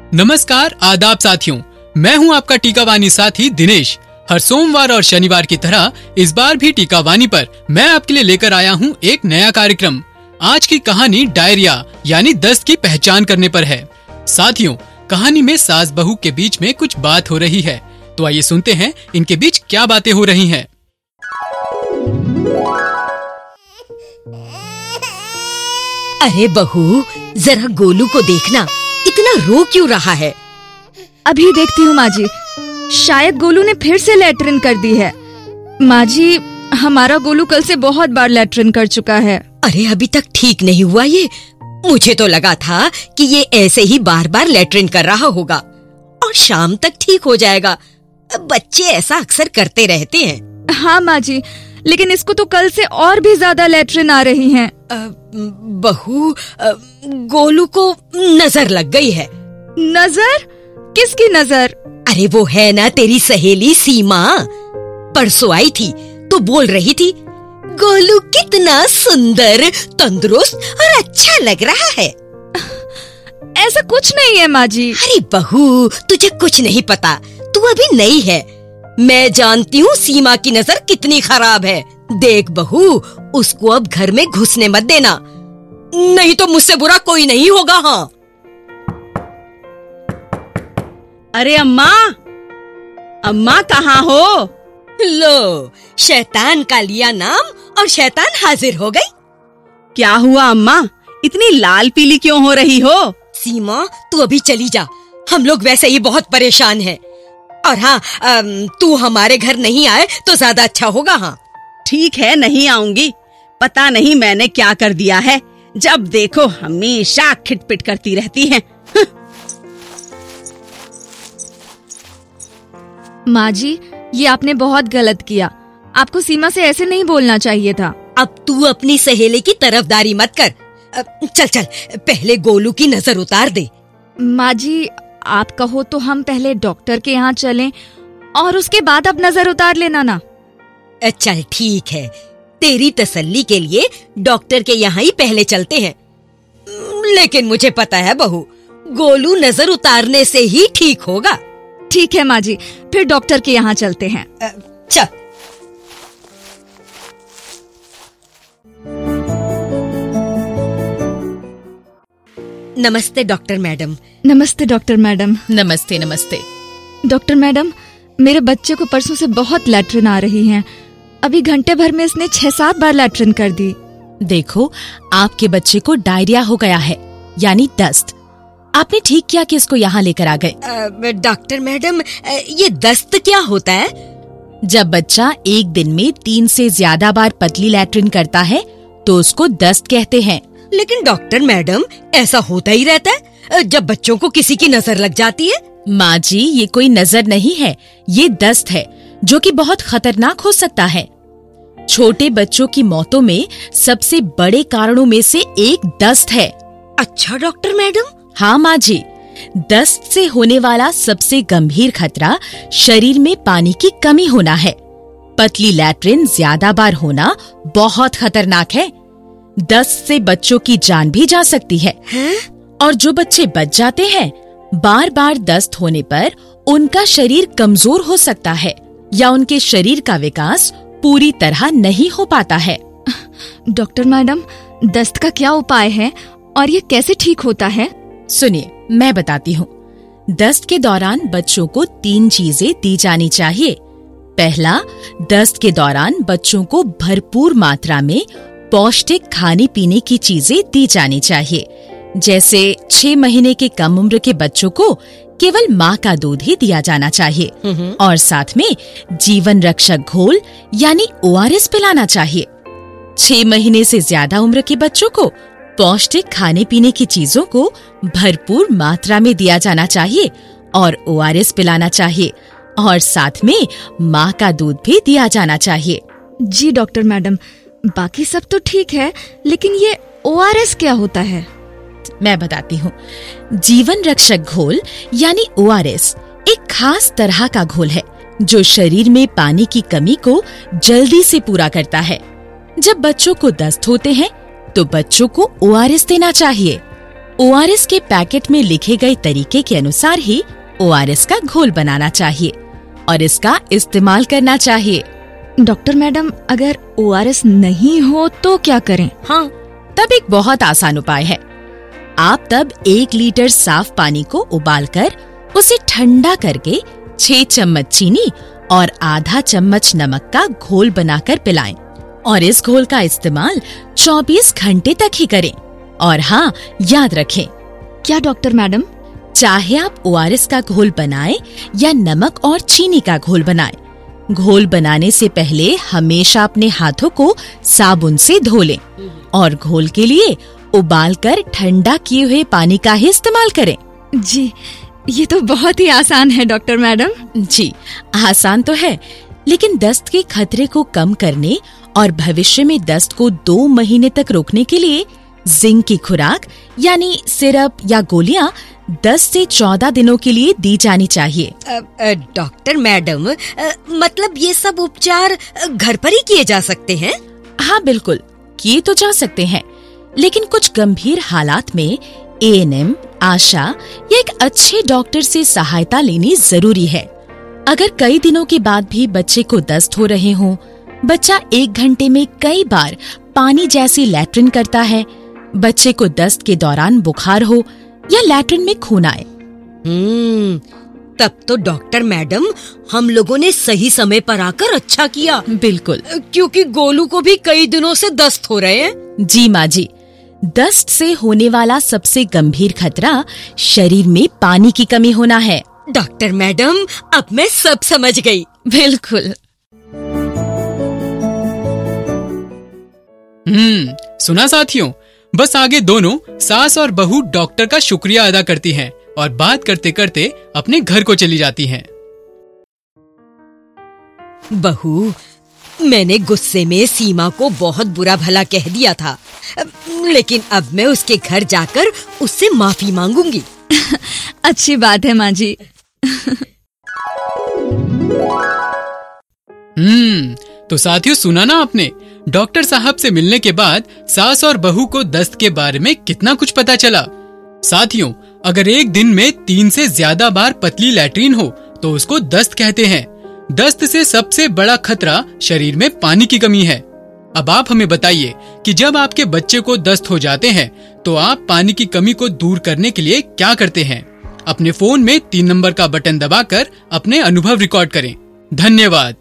नमस्कार, आदाब साथियों। मैं हूं आपका टीकावानी साथी दिनेश। हर सोमवार और शनिवार की तरह इस बार भी टीकावानी पर मैं आपके लिए लेकर आया हूं एक नया कार्यक्रम। आज की कहानी डायरिया यानी दस्त की पहचान करने पर है। साथियों, कहानी में सास बहू के बीच में कुछ बात हो रही है, तो आइए सुनते हैं इनके बीच क्या बातें हो रही हैं। अरे बहू, जरा गोलू को देखना, इतना रो क्यों रहा है? अभी देखती हूँ माँ जी, शायद गोलू ने फिर से लैट्रिन कर दी है। माँ जी, हमारा गोलू कल से बहुत बार लैट्रिन कर चुका है। अरे अभी तक ठीक नहीं हुआ ये। मुझे तो लगा था कि ये ऐसे ही बार बार लैट्रिन कर रहा होगा और शाम तक ठीक हो जाएगा। बच्चे ऐसा अक्सर करते रहते हैं। हाँ माँ जी, लेकिन इसको तो कल से और भी ज्यादा लैट्रिन आ रही हैं। बहू, गोलू को नजर लग गई है। नजर? किसकी नजर? अरे वो है ना तेरी सहेली सीमा, परसों आई थी तो बोल रही थी गोलू कितना सुंदर, तंदुरुस्त और अच्छा लग रहा है। ऐसा कुछ नहीं है माँ जी। अरे बहू, तुझे कुछ नहीं पता, तू अभी नई है। मैं जानती हूँ सीमा की नजर कितनी खराब है। देख बहू, उसको अब घर में घुसने मत देना, नहीं तो मुझसे बुरा कोई नहीं होगा। हाँ। अरे अम्मा कहाँ हो? लो, शैतान का लिया नाम और शैतान हाजिर हो गई। क्या हुआ अम्मा, इतनी लाल पीली क्यों हो रही हो? सीमा, तू अभी चली जा, हम लोग वैसे ही बहुत परेशान हैं। और हाँ, तू हमारे घर नहीं आए तो ज्यादा अच्छा होगा। हाँ ठीक है, नहीं आऊंगी। पता नहीं मैंने क्या कर दिया है, जब देखो हमेशा खिटपिट करती रहती हैं। माँ जी, ये आपने बहुत गलत किया। आपको सीमा से ऐसे नहीं बोलना चाहिए था। अब तू अपनी सहेली की तरफदारी मत कर। चल पहले गोलू की नजर उतार दे। माँ जी, आप कहो तो हम पहले डॉक्टर के यहाँ चलें और उसके बाद आप नजर उतार लेना ना। चल ठीक है, तेरी तसल्ली के लिए डॉक्टर के यहाँ ही पहले चलते हैं। लेकिन मुझे पता है बहू, गोलू नजर उतारने से ही ठीक होगा। ठीक है माँ जी, फिर डॉक्टर के यहाँ चलते हैं। चल। नमस्ते डॉक्टर मैडम। नमस्ते डॉक्टर मैडम। नमस्ते नमस्ते। डॉक्टर मैडम, मेरे बच्चे को परसों से बहुत लैट्रिन आ रही है। अभी घंटे भर में इसने 6-7 बार लैट्रिन कर दी। देखो, आपके बच्चे को डायरिया हो गया है, यानी दस्त। आपने ठीक किया कि इसको यहाँ लेकर आ गए। डॉक्टर मैडम, ये दस्त क्या होता है? जब बच्चा एक दिन में 3 से ज्यादा बार पतली लैट्रिन करता है तो उसको दस्त कहते हैं। लेकिन डॉक्टर मैडम, ऐसा होता ही रहता है जब बच्चों को किसी की नजर लग जाती है। माँ जी, ये कोई नजर नहीं है, ये दस्त है, जो कि बहुत खतरनाक हो सकता है। छोटे बच्चों की मौतों में सबसे बड़े कारणों में से एक दस्त है। अच्छा डॉक्टर मैडम। हाँ माँ जी, दस्त से होने वाला सबसे गंभीर खतरा शरीर में पानी की कमी होना है। पतली लैट्रिन ज्यादा बार होना बहुत खतरनाक है। दस्त से बच्चों की जान भी जा सकती है। और जो बच्चे बच जाते हैं, बार बार दस्त होने पर उनका शरीर कमजोर हो सकता है या उनके शरीर का विकास पूरी तरह नहीं हो पाता है। डॉक्टर मैडम, दस्त का क्या उपाय है और ये कैसे ठीक होता है? सुनिए, मैं बताती हूँ। दस्त के दौरान बच्चों को 3 चीजें दी जानी चाहिए। पहला, दस्त के दौरान बच्चों को भरपूर मात्रा में पौष्टिक खाने पीने की चीजें दी जानी चाहिए। जैसे 6 महीने के कम उम्र के बच्चों को केवल माँ का दूध ही दिया जाना चाहिए और साथ में जीवन रक्षक घोल यानी ORS पिलाना चाहिए। 6 महीने से ज्यादा उम्र के बच्चों को पौष्टिक खाने पीने की चीजों को भरपूर मात्रा में दिया जाना चाहिए और ORS पिलाना चाहिए और साथ में माँ का दूध भी दिया जाना चाहिए। जी डॉक्टर मैडम, बाकी सब तो ठीक है, लेकिन ये ORS क्या होता है? मैं बताती हूँ। जीवन रक्षक घोल यानी ORS एक खास तरह का घोल है जो शरीर में पानी की कमी को जल्दी से पूरा करता है। जब बच्चों को दस्त होते हैं तो बच्चों को ORS देना चाहिए। ORS के पैकेट में लिखे गए तरीके के अनुसार ही ORS का घोल बनाना चाहिए और इसका इस्तेमाल करना चाहिए। डॉक्टर मैडम, अगर ORS नहीं हो तो क्या करें? हाँ, तब एक बहुत आसान उपाय है। आप तब 1 लीटर साफ पानी को उबालकर उसे ठंडा करके 6 चम्मच चीनी और आधा चम्मच नमक का घोल बनाकर पिलाएं और इस घोल का इस्तेमाल 24 घंटे तक ही करें। और हाँ, याद रखें, क्या डॉक्टर मैडम? चाहे आप ORS का घोल बनाएं या नमक और चीनी का घोल बनाएं, घोल बनाने से पहले हमेशा अपने हाथों को साबुन से धो लें और घोल के लिए उबालकर ठंडा किए हुए पानी का ही इस्तेमाल करें। जी, ये तो बहुत ही आसान है डॉक्टर मैडम। जी, आसान तो है, लेकिन दस्त के खतरे को कम करने और भविष्य में दस्त को 2 महीने तक रोकने के लिए जिंक की खुराक यानी सिरप या गोलियां 10 से 14 दिनों के लिए दी जानी चाहिए। डॉक्टर मैडम, मतलब ये सब उपचार घर पर ही किए जा सकते हैं? हाँ बिल्कुल, किए तो जा सकते हैं, लेकिन कुछ गंभीर हालात में ANM, आशा या एक अच्छे डॉक्टर से सहायता लेनी जरूरी है। अगर कई दिनों के बाद भी बच्चे को दस्त हो रहे हों, बच्चा 1 घंटे में कई बार पानी जैसी लैट्रिन करता है, बच्चे को दस्त के दौरान बुखार हो या लैट्रिन में खून आए। तब तो डॉक्टर मैडम, हम लोगों ने सही समय पर आकर अच्छा किया। बिल्कुल, क्योंकि गोलू को भी कई दिनों से दस्त हो रहे हैं। जी माँ जी, दस्त से होने वाला सबसे गंभीर खतरा शरीर में पानी की कमी होना है। डॉक्टर मैडम, अब मैं सब समझ गई। बिल्कुल। सुना साथियों, बस आगे दोनों सास और बहू डॉक्टर का शुक्रिया अदा करती हैं और बात करते करते अपने घर को चली जाती हैं। बहू, मैंने गुस्से में सीमा को बहुत बुरा भला कह दिया था, लेकिन अब मैं उसके घर जाकर उससे माफी मांगूंगी। अच्छी बात है माँ जी। तो साथियों, सुना ना आपने, डॉक्टर साहब से मिलने के बाद सास और बहू को दस्त के बारे में कितना कुछ पता चला। साथियों, अगर एक दिन में 3 से ज्यादा बार पतली लैट्रिन हो तो उसको दस्त कहते हैं। दस्त से सबसे बड़ा खतरा शरीर में पानी की कमी है। अब आप हमें बताइए कि जब आपके बच्चे को दस्त हो जाते हैं तो आप पानी की कमी को दूर करने के लिए क्या करते हैं? अपने फोन में 3 नंबर का बटन दबाकर अपने अनुभव रिकॉर्ड करें। धन्यवाद।